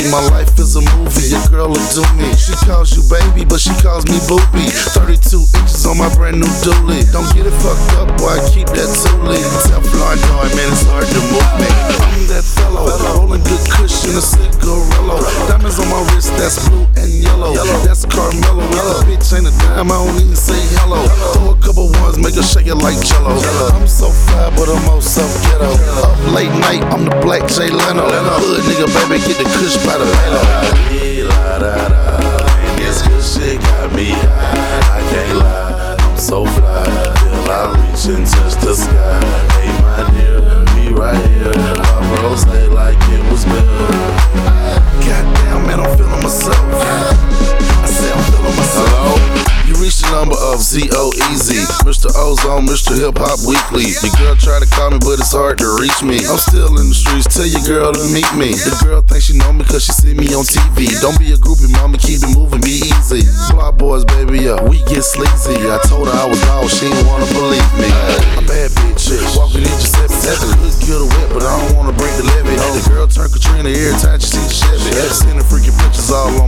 My life is a movie, your girl will do me. She calls you baby, but she calls me booby. 32 inches on my brand new dually. Don't get it fucked up, boy, I keep that toolie. Teflon guard, man, it's hard to move me. I'm that fellow, rolling good cushion, a cigarillo. Diamonds on my wrist, that's blue and yellow. That's Carmelo, that bitch ain't a dime, I don't even say hello. Throw a couple ones, make her shake it like Jello. I'm so fly, but I'm also ghetto. Up late night, I'm the black Jay Leno. Hood nigga, baby, get the kush by the Leno. And this good shit got me high. I can't lie, I'm so fly till I reach and touch the sky. Hey my dear, we right here. My bros say like it was good. Goddamn, man, I'm feeling myself. I say I'm feeling myself. Hello? You reached the number of Z-O-E-Z, Mr. Ozone, Mr. Hip Hop Weekly. Your girl try to call me, but it's hard to reach me. I'm still in the streets, tell your girl to meet me. The girl thinks she know me cause she see me on TV. Don't be a groupie, mama, keep it moving, be easy. Block boys, baby, yeah, we get sleazy. I told her I was lost, she didn't wanna believe me. A bad bitch, walking in Giuseppe. Could get her wet, but I don't wanna break the levee. The girl turn Katrina every time she see the Chevy. Sending freaking pictures all